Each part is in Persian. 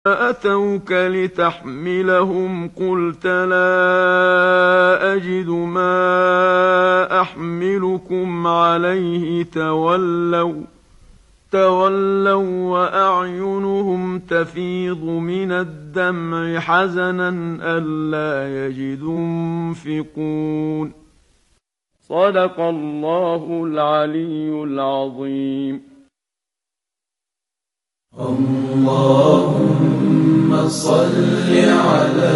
أتوك لتحملهم قلت لا أجد ما أحملكم عليه تولوا وأعينهم تفيض من الدمع حزنا ألا يجدوا ينفقون. صدق الله العلي العظيم. اللهم صل على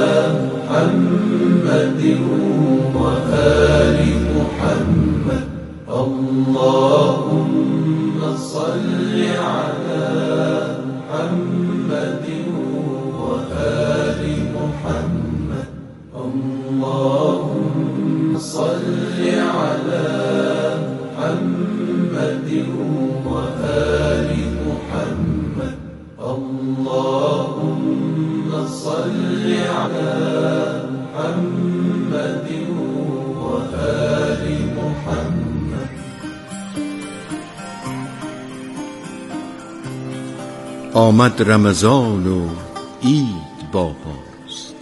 محمد وآل محمد. اللهم صل على محمد وآل محمد. اللهم صل على محمد وآل محمد. اللهم صل على محمد وآل محمد. آمد رمضان و عید با ماست،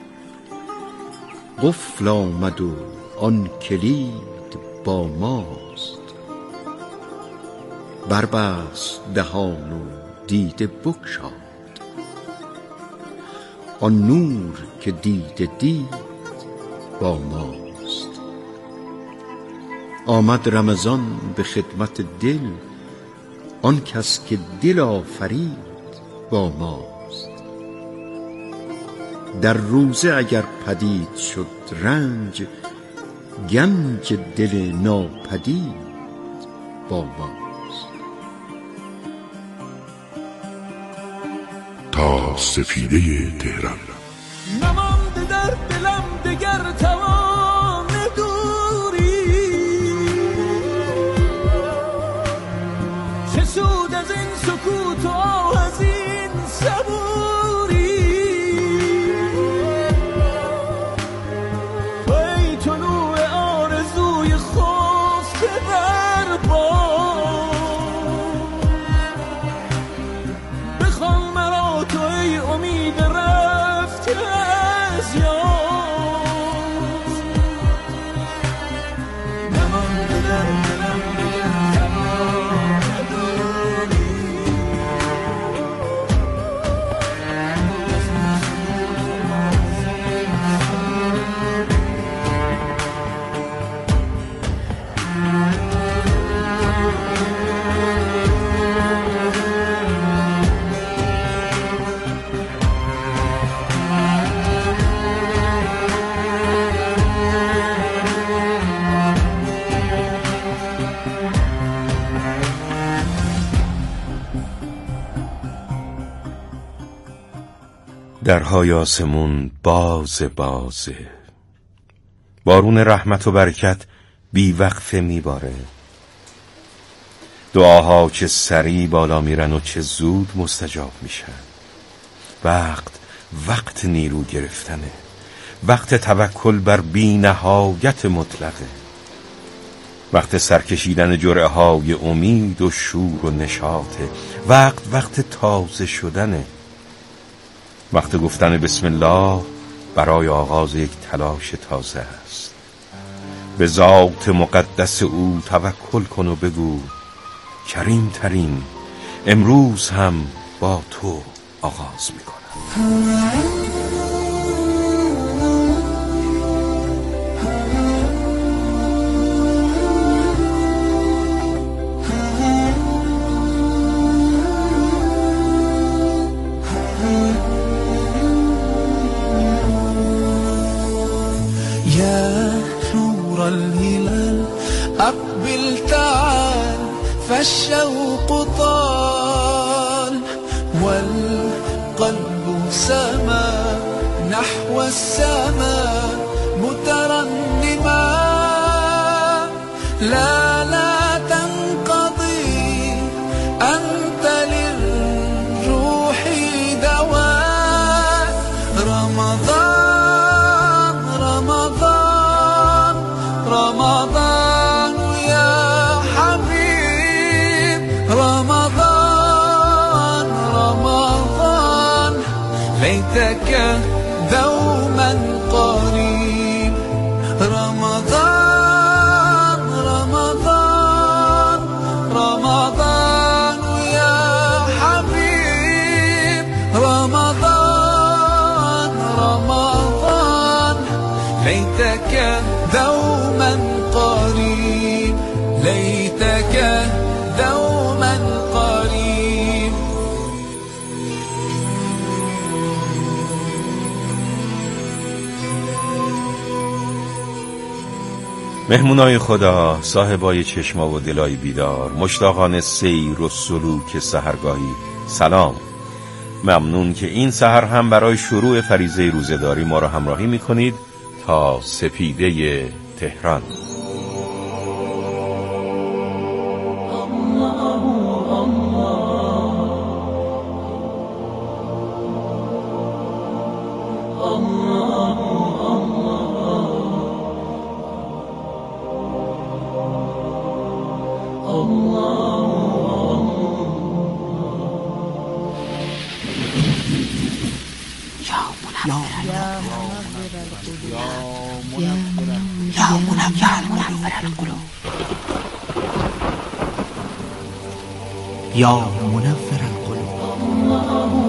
قفل آمد و آن کلید با ماست. بربست دهان و دیده بگشاد، آن نور که دیده دید با ماست. آمد رمضان به خدمت دل، آن کس که دل آفرید با ماست. در روزه اگر پدید شد رنج، گنج دل ناپدید با ماست. تا سفیده تهران. نمانده در دلم دگر توان دوری، چه سود از این سکوت و آه از این صبوری. تو ای طلوع آرزوی خفته در بام، بخوان مرا تو ای امید رفته از یاد. نمانده در دلم دیگر توان نداری، درهای آسمون بازه، بارون رحمت و برکت بی وقفه میباره. دعاها چه سریع بالا میرن و چه زود مستجاب میشن. وقت نیرو گرفتنه، وقت توکل بر بی نهایت مطلقه، وقت سرکشیدن جرعه های امید و شور و نشاطه، وقت تازه شدنه، وقت گفتن بسم الله برای آغاز یک تلاش تازه است. به ذات مقدس او توکل کن و بگو کریم ترین، امروز هم با تو آغاز میکنم. يا نور الهلال أقبل تعال، فالشوق طال والقلب سما نحو السماء مترنما. لا تنقضي أنت للروح دواء. رمضان يا حبيب، رمضان ليتك دوما قريب. رمضان رمضان رمضان يا حبيب، رمضان رمضان ليتك دوما قريب، ليتك دوما قريب. مهمونای خدا، صاحبای چشما و دلای بیدار، مشتاقان سیر و سلوک سحرگاهی، سلام. ممنون که این سحر هم برای شروع فریضه روزه‌داری ما را همراهی می‌کنید تا سپیده تهران. يا منور القلوب.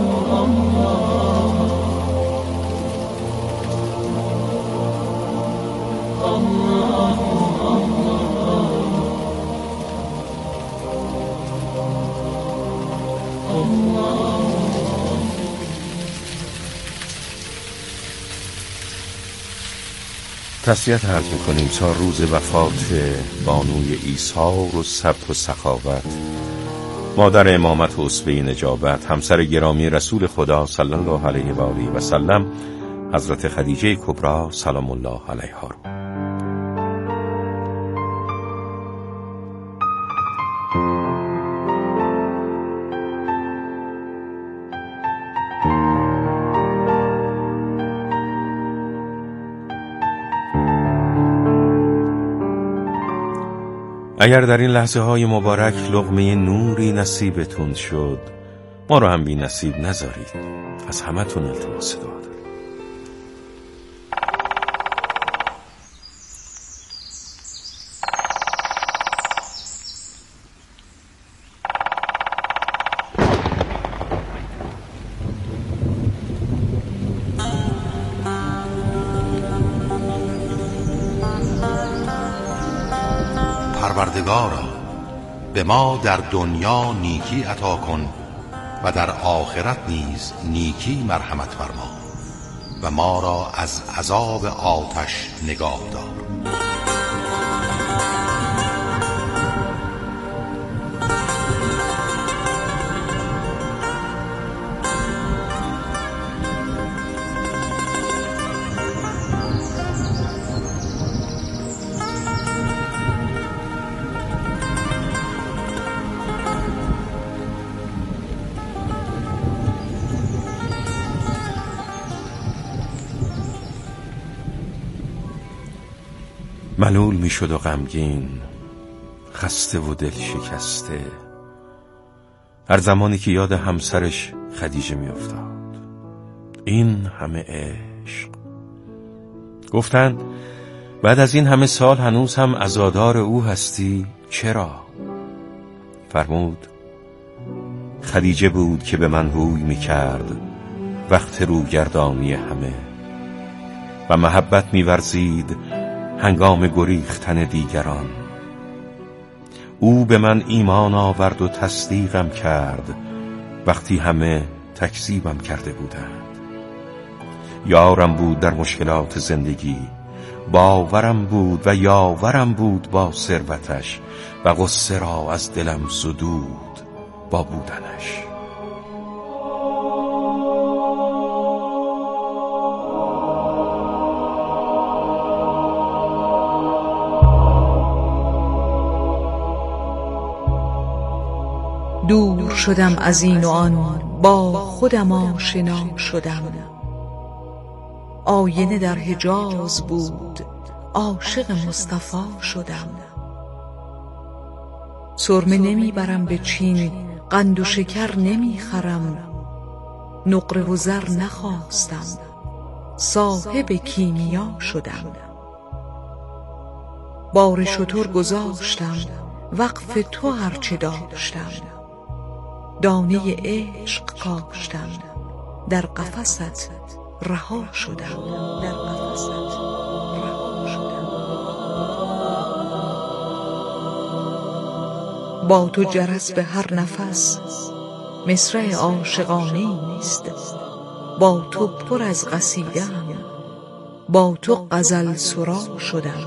تسلیت عرض می‌کنیم تا روز وفات بانوی ایثار و ثبت و سخاوت، مادر امامت و اسوه نجابت، همسر گرامی رسول خدا صلی الله علیه و آله و سلم، حضرت خدیجه کبری سلام الله علیها رو. اگر در این لحظه های مبارک لقمه نوری نصیبتون شد، ما رو هم بی نصیب نذارید. از همتون التماس دعا داریم. پروردگارا، به ما در دنیا نیکی عطا کن و در آخرت نیز نیکی مرحمت فرما و ما را از عذاب آتش نگاه دار. ملول می شد و غمگین، خسته و دل شکسته، هر زمانی که یاد همسرش خدیجه می افتاد. این همه عشق. گفتن بعد از این همه سال هنوز هم عزادار او هستی؟ چرا؟ فرمود خدیجه بود که به من روی می کرد وقت روگردانی همه و محبت می ورزید هنگام گریختن دیگران. او به من ایمان آورد و تصدیقم کرد وقتی همه تکذیبم کرده بودند. یارم بود در مشکلات زندگی، باورم بود و یاورم بود با ثروتش و غصه را از دلم زدود با بودنش. دور شدم از این و آن، با خودم آشنا شدم. آینه در حجاز بود، عاشق مصطفی شدم. سرمه نمیبرم به چین، قند و شکر نمیخرم. نقره و زر نخواستم، صاحب کیمیا شدم. بار شتر گذاشتم، وقف تو هرچه داشتم. دانه عشق کاشتم، در قفست رها شدم. در قفست رها شدم. با تو جرس به هر نفس، مصرع عاشقانه است. با تو پر از قصیده‌ام، با تو غزل سرا شدم.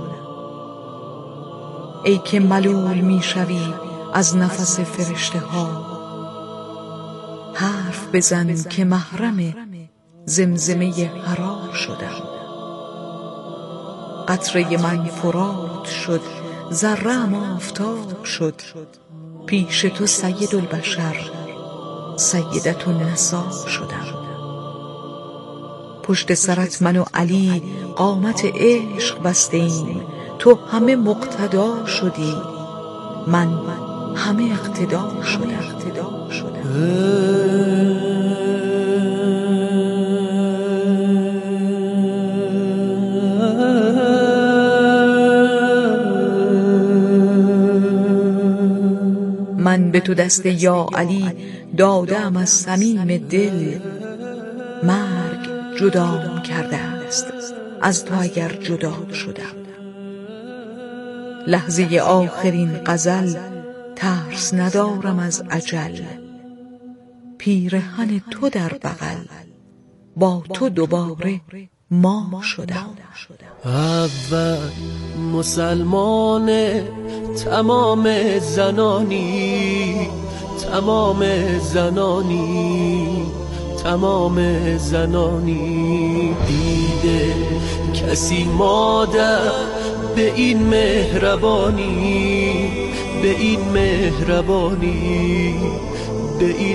ای که ملول میشوی از نفس فرشته ها، حرف بزن که محرم زمزمه حرا شدم. قطره من فرات شد، ذره‌ام آفتاب شد. پیش تو سید البشر، سیدت النسا شدم. پشت سرت من و علی قامت عشق بستیم. تو همه مقتدا شدی، من همه اقتدا شدم. من به تو دست یا علی دادم از صمیم دل. مرگ جدام کرده است از تو اگر جدا شدم. لحظه آخرین غزل، ترس ندارم از اجل. پیرهن تو در بغل، با تو دوباره ما شدم. اول مسلمان تمام زنانی، تمام زنانی، تمام زنانی. دیده کسی مادر به این مهربانی، به این مهربانی، به این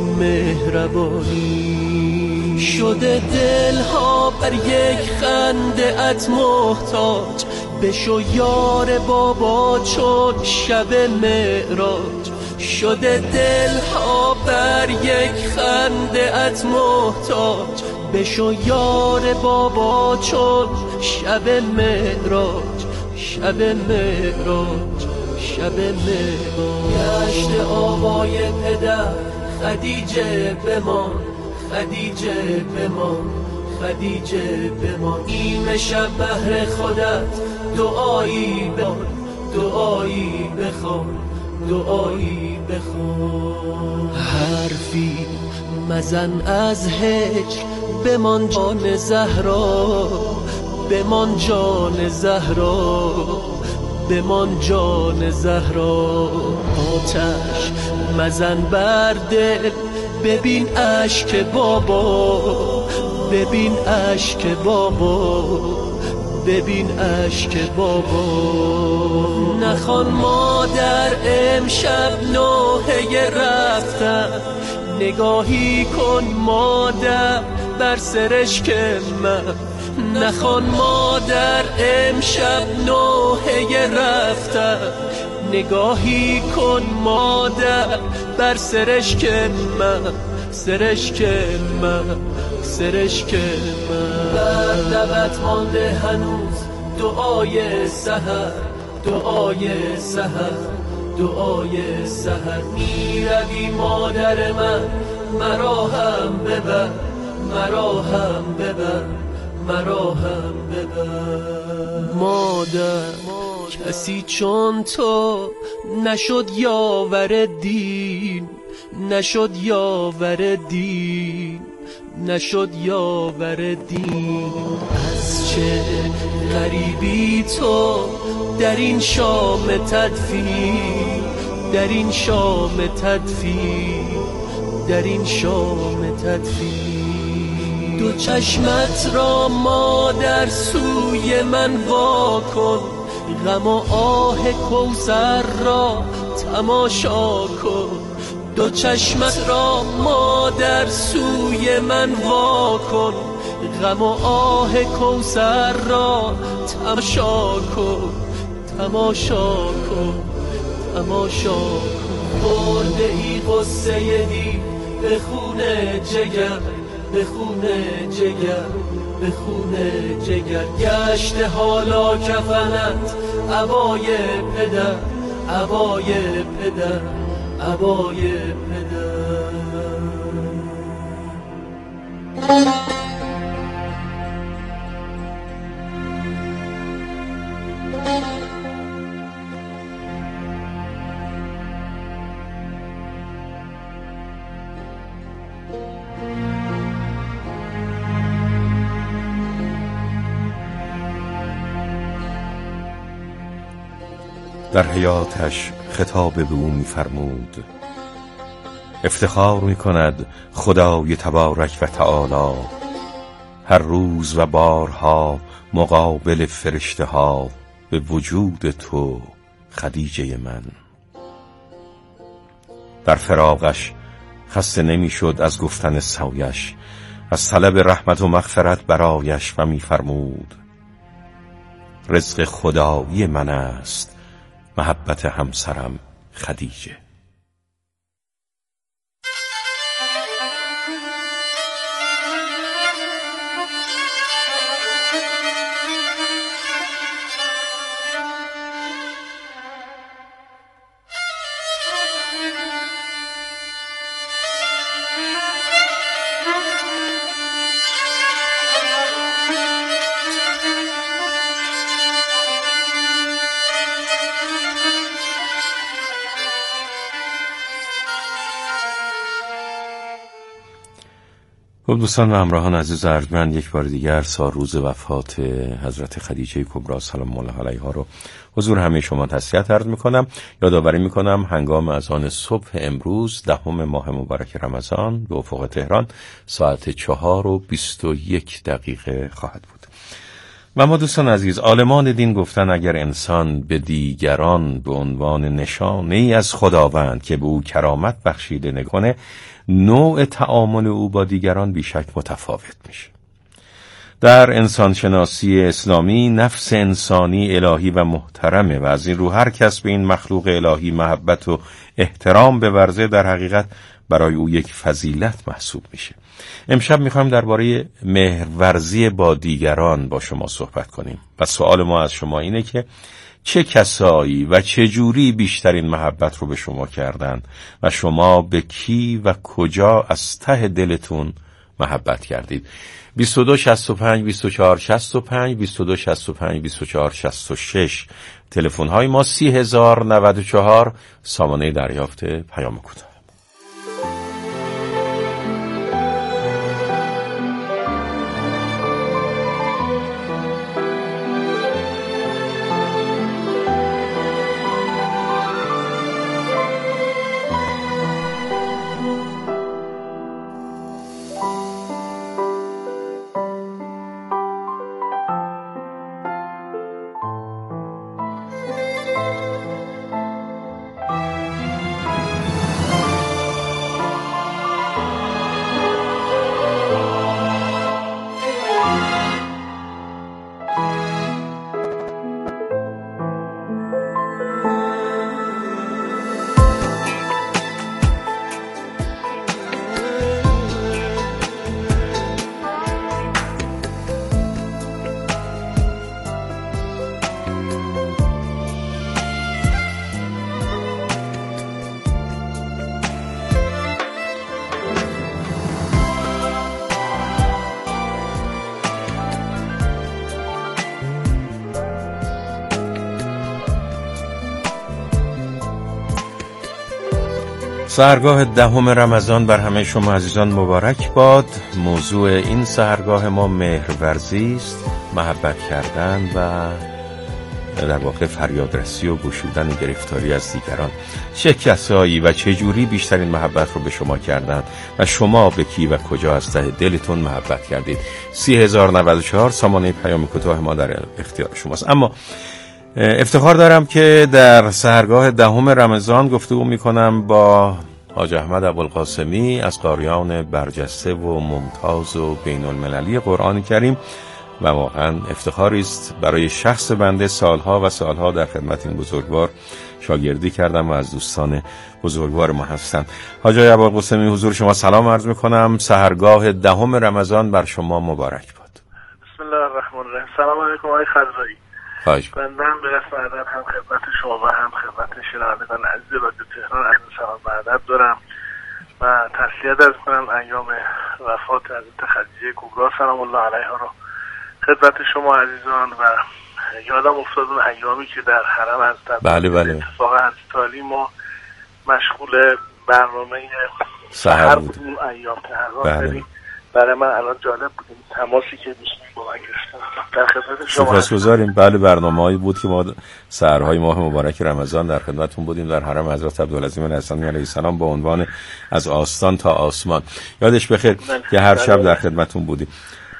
مهربانی. شده دلها بر یک خنده ات محتاج، بشو یار بابا چون شب معراج. شده دلها بر یک خنده ات محتاج، بشو یار بابا چون شب معراج. شب معراج، شب معراج. گشت آوای پدر خدیجه بمان، خدیجه بمان، خدیجه بمان. نیم شب بهر خودت دعایی بخوان، دعایی بخوان، دعایی بخوان. حرفی مزن از هجر، بمان جان زهرا، بمان جان زهرا، بمان جان زهرا. آتش مزن بر دل، ببین اشک بابا، ببین اشک بابا، ببین اشک بابا. نخوان مادر امشب نوحه رفتن، نگاهی کن مادر بر سرشک من. نخوان مادر امشب نوحه رفتن، نگاهی کن مادر بر سرشک من، سرشک من، سرشک من. بر لبت مانده هنوز دعای سحر، دعای سحر، دعای سحر. میروی مادر من، مرا هم ببر، مرا هم ببر، مرا هم ببر. مادر کسی چون تو نشد یاور دین، نشد یاور دین، نشد یاور دین. از چه غریبی تو در این شام تدفین، در این شام تدفین، در این شام تدفین. دو چشمت را مادر سوی من وا کن، غم و آه کوثر را تماشا کن. دو چشمت را مادر سوی من وا کن، غم و آه کوثر را تماشا کن، تماشا کن، تماشا کن. برده ای قصه دی به خون جگر، به خون جگر، به خون جگر. گشت حالا کفنت عبای پدر، عبای پدر، عبای پدر. در حیاتش خطاب به او می‌فرمود: افتخار می‌کند خدای تبارک و تعالی هر روز و بارها مقابل فرشته ها به وجود تو خدیجه من. در فراقش خسته نمی‌شد از گفتن سویش، از طلب رحمت و مغفرت برایش و می‌فرمود: رزق خدایی من است محبت همسرم خدیجه. خب دوستان و همراهان عزیز ارجمند، یک بار دیگر روز وفات حضرت خدیجه کبری سلام الله علیها رو حضور همه شما تسلیت عرض میکنم. یادآوری میکنم هنگام اذان صبح امروز 10 ماه مبارک رمضان به افق تهران ساعت 4:21 خواهد بود. و ما دوستان عزیز، عالمان دین گفتن اگر انسان به دیگران به عنوان نشانه ای از خداوند که به او کرامت بخشیده نکنه، نوع تعامل او با دیگران بیشک متفاوت میشه. در انسانشناسی اسلامی نفس انسانی الهی و محترمه و از این رو هر کس به این مخلوق الهی محبت و احترام بورزه در حقیقت برای او یک فضیلت محسوب میشه. امشب میخوایم درباره مهرورزی با دیگران با شما صحبت کنیم و سوال ما از شما اینه که چه کسایی و چه جوری بیشترین محبت رو به شما کردن و شما به کی و کجا از ته دلتون محبت کردید؟ 22 65 24 65 22 65 24 66 تلفن های ما 30,094 سامانه دریافت پیام کوتاه. سحرگاه 10 رمضان بر همه شما عزیزان مبارک باد. موضوع این سحرگاه ما مهرورزی است، محبت کردن و در واقع فریادرسی و گشودن گرفتاری از دیگران. چه کسایی و چه جوری بیشترین محبت رو به شما کردن و شما به کی و کجا از ته دلتون محبت کردید؟ 30,094 سامانه پیام کوتاه ما در اختیار شماست. اما افتخار دارم که در سحرگاه 10 رمضان گفتگو میکنم با حاج احمد ابوالقاسمی از قاریان برجسته و ممتاز و بین المللی قرآن کریم و واقعا افتخاری است برای شخص بنده. سالها و سالها در خدمت این بزرگوار شاگردی کردم و از دوستان بزرگوار ما هستم. حاج آقای ابوالقاسمی، حضور شما سلام عرض میکنم. سحرگاه 10 رمضان بر شما مبارک باد. بسم الله الرحمن الرحیم. سلام علیکم آقای خضرایی. بنده هم به رسم ادب هم خدمت شما و هم خدمت شنوندگان عزیز رادیو تهران عرض سلام و ادب دارم و تسلیت عرض کنم ایام وفات حضرت خدیجه کبری سلام الله علیها رو خدمت شما عزیزان. و یادم افتاد اون ایامی که در حرم حضرت بله اتفاق حضرت ما مشغول برنامه سحر بودیم. اون ایام تهران برای من الان جالب بود تماسی که با من گرفتم. در خدمت شما سپاسگزاریم. بله، برنامه‌ای بود که ما سحرهای ماه مبارک رمضان در خدمتتون بودیم در حرم حضرت عبدالعظیم الحسنی علیه السلام با عنوان از آستان تا آسمان. یادش بخیر که هر شب در خدمتتون بودیم.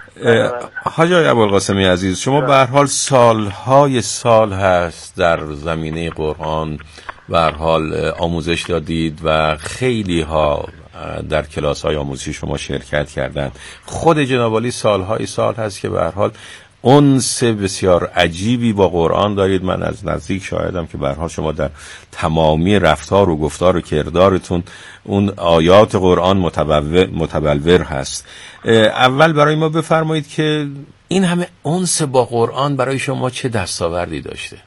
حاج آقای ابوالقاسمی عزیز، شما به هر حال سالهای سال هست در زمینه قرآن به هر حال آموزش دادید و خیلی ها در کلاس های آموزشی شما شرکت کردند. خود جناب عالی سالهای سال هست که به هر حال انس بسیار عجیبی با قرآن دارید. من از نزدیک شاهدم که به هر حال شما در تمامی رفتار و گفتار و کردارتون اون آیات قرآن متبلور هست. اول برای ما بفرمایید که این همه انس با قرآن برای شما چه دستاوردی داشته؟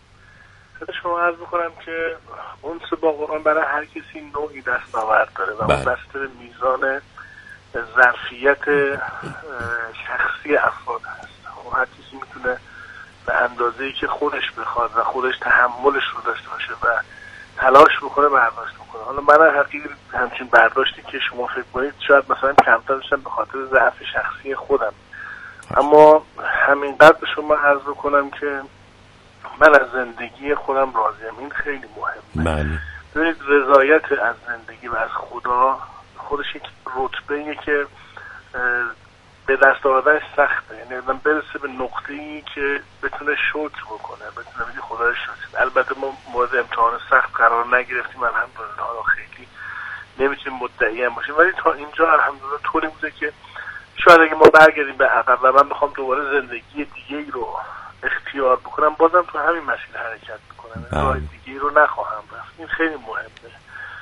شما عرض میکنم که انس با قرآن برای هر کسی نوعی دستاورد داره و اون بسته میزان ظرفیت شخصی افراد هست. هر کسی میتونه به اندازه‌ای که خودش بخواد و خودش تحملش رو داشته باشه و تلاش بکنه برداشت بکنه. حالا من حقیقی همچین برداشتی که شما فکر کنید شاید مثلا کمتر داشتم به خاطر ضعف شخصی خودم، اما همینقدر به شما عرض بکنم که من از زندگی خودم راضیم. این خیلی مهمه. ببینید رضایت از زندگی و از خدا خودش یک رتبه‌ایه که به دست آوردنش سخته. یعنی آدم برسه به نقطه‌ای که بتونه شکر بکنه، بتونه بگه خدا شکر. البته ما مورد امتحان سخت قرار نگرفتیم الحمدلله، حالا خیلی نمیتونیم مدعی هم باشیم، ولی تا اینجا الحمدلله طوری بوده که شاید اگه ما برگردیم به عقب و من بخوام دوباره زندگی دیگه‌ای رو اختیار بکنم بازم تو همین مسیر حرکت میکنم، راه دیگه‌ای رو نخواهم رفت. این خیلی مهمه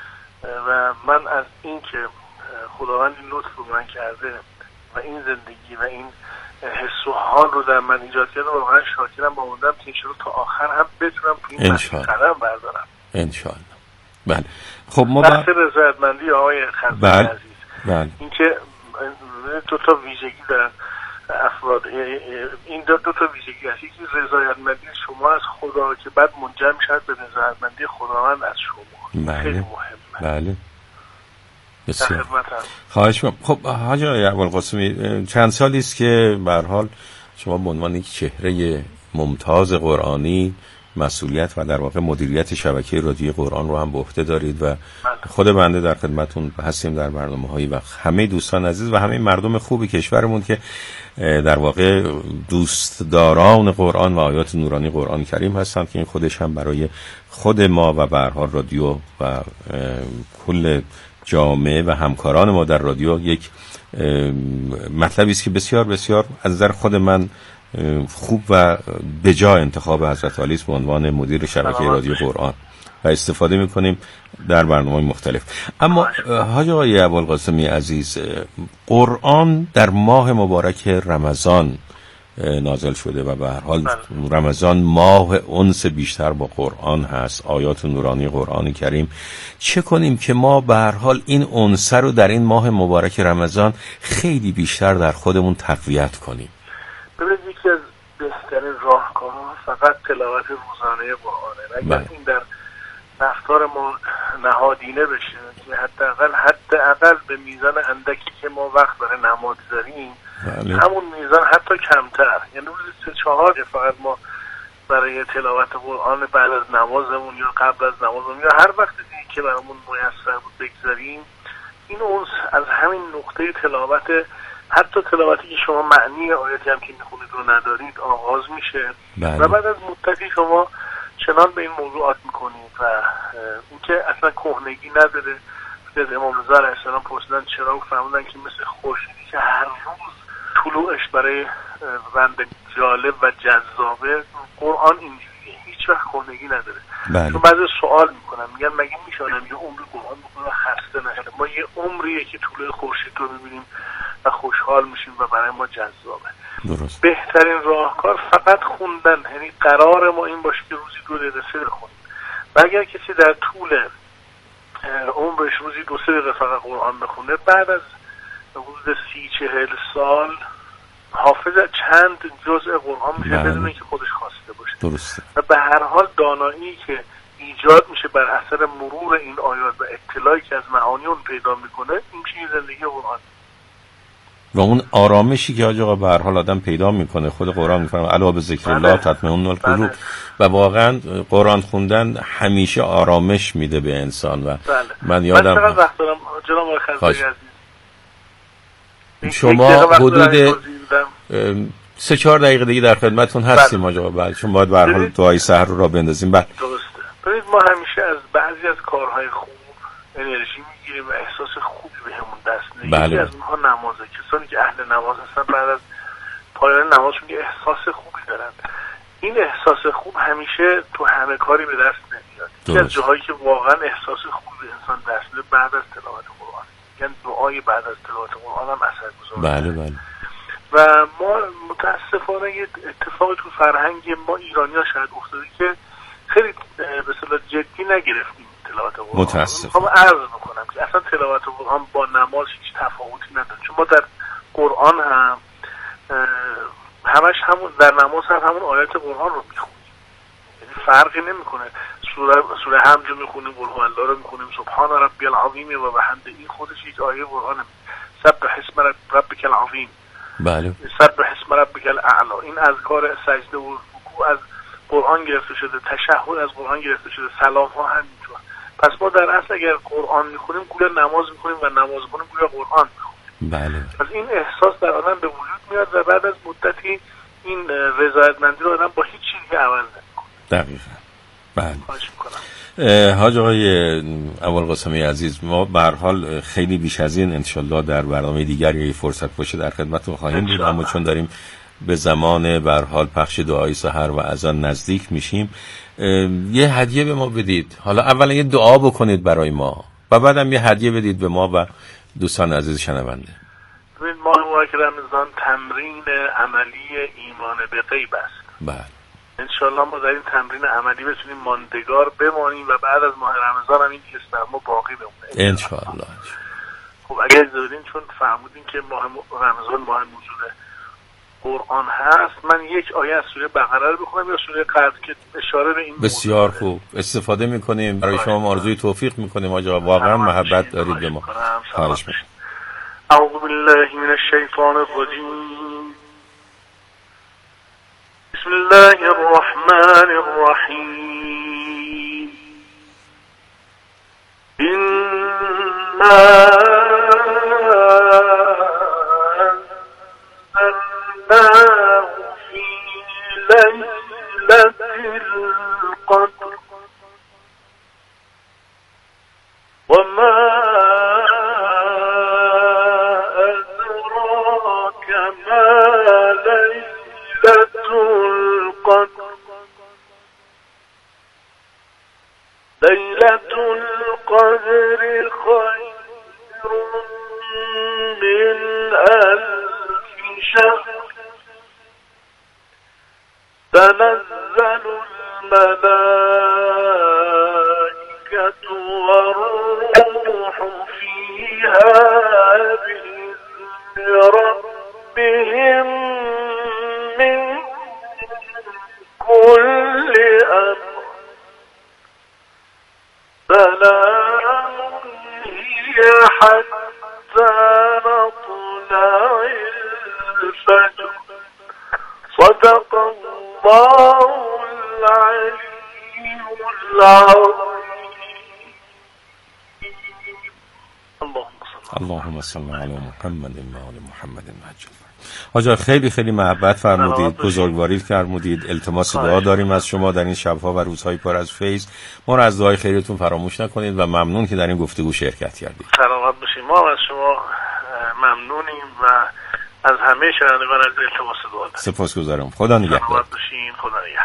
و من از این که خداوند این لطف رو من کرده و این زندگی و این حس و حال رو در من ایجاد کرده واقعا شاکرم. با موندم که انشالله تا آخر هم بتونم تو این مسیر قدم بردارم انشالله. بله خب ما بحث رضایتمندی آقای خضرایی عزیز، این که دو تا ویژگی دارن افراد، این دو تا ویژگی هست. یکی رضایتمندی شما از خدا که بعد منجر میشه به رضایتمندی خداوند از شما. خیلی مهمه. بله بسیار خواهش می‌کنم. خب حاج آقای ابوالقاسمی، چند سالی است که به هر حال شما به عنوان یک چهره ممتاز قرآنی مسئولیت و در واقع مدیریت شبکه رادیوی قرآن رو هم به عهده دارید و خود بنده در خدمتتون هستیم در برنامه‌هایی و همه دوستان عزیز و همه مردم خوب کشورمون که در واقع دوستداران قرآن و آیات نورانی قرآن کریم هستند که این خودش هم برای خود ما و به هر حال رادیو و کل جامعه و همکاران ما در رادیو یک مطلبی است که بسیار بسیار از نظر خود من خوب و بجا انتخاب حضرت علی به عنوان مدیر شبکه رادیو قرآن و استفاده می‌کنیم در برنامه‌های مختلف. اما حاج آقای ابوالقاسمی عزیز، قرآن در ماه مبارک رمضان نازل شده و به هر حال رمضان ماه انس بیشتر با قرآن هست، آیات نورانی قرآن کریم. چه کنیم که ما به هر حال این انس رو در این ماه مبارک رمضان خیلی بیشتر در خودمون تقویت کنیم؟ ببینید یکی از بهترین راهکارها فقط تلاوت روزانه قرآنه. اگر این در رفتار ما نهادینه بشه که حداقل به میزان اندکی که ما وقت برای نماز داریم همون میزان حتی کمتر، یعنی روزی 3-4 فقط ما برای تلاوت قرآن بعد از نمازمون یا قبل از نمازمون یا هر وقت دیگه که برامون میسر بود بگذاریم، این اونس از همین نقطه تلاوت، حتی تلاوتی که شما معنی آیاتی هم که میخونید رو ندارید آغاز میشه و بعد از مدتی شما چنان به این موضوعات میکنید و اون که اصلا کهنگی نداره. از امام رضا علیه السلام پرسیدن چرا، فرمودن که مثل خورشیدی که هر روز طلوعش برای بند جالب و جذابه. قرآن اینجوریه، هیچ وقت خونگی نداره. بله. تو بعضی سوال میکنم، میگن مگه میشه آدم یه عمری قرآن بکنه خسته نشه؟ ما یه عمریه که طول خورشید رو میبینیم و خوشحال میشیم و برای ما جذابه. درست. بهترین راهکار فقط خوندن، یعنی قرار ما این باشه که روزی 2 دقیقه 3 دقیقه خونیم. و اگر کسی در طول عمرش روزی 2-3 دقیقه فقط قرآن بخونه، بعد از حدود 30-40 سال حافظ چند جزء قرآن میشه بدون اینکه خودش خواسته باشه. درسته. و به هر حال دانایی که ایجاد میشه بر اثر مرور این آیات و اطلاعی که از معانی اون پیدا میکنه، این میشه زندگی قرآن. و اون آرامشی که حاج آقا به هر حال آدم پیدا میکنه، خود قرآن میفرمه الا به ذکر الله تطمئن القلوب. و واقعا قرآن خوندن همیشه آرامش میده به انسان. و من یادم چقدر وقت دارم جناب آقای خزایی عزیز؟ شما حدود 3-4 دقیقه دیگه در خدمتتون هستیم حاج آقا. بله چون باید به هر حال دعای سحر رو را بندازیم. بله درسته. ببینید ما همیشه از بعضی از کارهای خوب انرژی میگیریم و احساس خوبی بهمون دست میده. بله. یکی از اونها نمازه. کسانی که اهل نماز هستن بعد از پایان نمازشون یه احساس خوبی دارن. این احساس خوب همیشه تو همه کاری به دست نمیاد. یکی از جاهایی که واقعا احساس خوبی به انسان دست میده بعد از تلاوت قرآن. یعنی دعای بعد از تلاوت قرآن هم اثرگذاره. بله بله. و ما متاسفانه یه اتفاقی تو فرهنگ ما ایرانی‌ها شاید افتاده که خیلی به اصطلاح جدی نگرفتیم تلاوت قرآن. متاسفم. من عرض میکنم که اصلا تلاوت قرآن با نماز هیچ تفاوتی نداره. چون ما در قرآن هم همش همون، در نماز هم همون آیات قرآن رو میخونیم، یعنی فرقی نمیکنه. سوره حمد رو میخونیم، قل هو الله رو میخونیم، سبحان ربی العظیم و بحمده، این خودش یک آیه قرآنه. سبح اسم ربک العظیم، بله، سبح اسم ربک الاعلی. این اذکار سجده و رکوع از قرآن گرفته شده، تشهد از قرآن گرفته شده، سلام ها همینطور. پس ما در اصل اگر قرآن میخونیم گویا نماز میخونیم و نماز میخونیم گویا قرآن میخونیم. بله. پس این احساس در آدم به وجود میاد و بعد از مدتی این رضایتمندی رو آدم با هیچ چیزی عوض نمیکنه. دقیقاً. بله. خواهش میکنم. حاج آقای ابوالقاسمی عزیز، ما به هر حال خیلی بیش از این انشالله در برنامه دیگری فرصت باشه در خدمتتون خواهیم بود، اما چون داریم به زمان به هر حال پخش دعای سحر و اذان نزدیک میشیم، یه هدیه به ما بدید. حالا اولا یه دعا بکنید برای ما و بعدم یه هدیه بدید به ما و دوستان عزیز شنونده. ببین ماه مبارک رمضان تمرین عملی ایمان به غیب است. بله. انشالله ما در این تمرین عملی بتونیم ماندگار بمانیم و بعد از ماه رمضان هم این حس در ما باقی بمونه انشالله. خب اگر دارین، چون فهمیدین که ماه رمضان ماه نزول قرآن هست، من یک آیه از سوره بقره رو بخونم یا سوره قدر که اشاره به این بسیار خوب استفاده میکنیم. برای شما آرزوی توفیق میکنیم آقا، واقعا محبت دارید به ما. خواهش میکنم. اعوذ بالله من الشیطان الرجیم. بسم الله الرحمن الرحیم. إنا أنزلناه في ليلة القدر وما أدراك ما ليلة القدر. ليلة القدر خير من 1000 شهر. تنزل الملائكة والروح فيها بإذن ربهم من كل أمر. سلام هي حتى مطلع الفجر. صدق الله العلي العظيم. اللهم صل علی محمد و آل محمد عجل. حاجا خیلی خیلی محبت فرمودید، بزرگواری فرمودید. التماس دعا داریم از شما در این شب‌ها و روزهای پر از فیض. ما رو از دعای خیرتون فراموش نکنید و ممنون که در این گفتگو شرکت کردید. سلامت باشید. ما از شما ممنونیم و از همه شنوندگان از التماس دعا دارم. سپاسگزارم. خدا نگهدار. خدا نگهدار.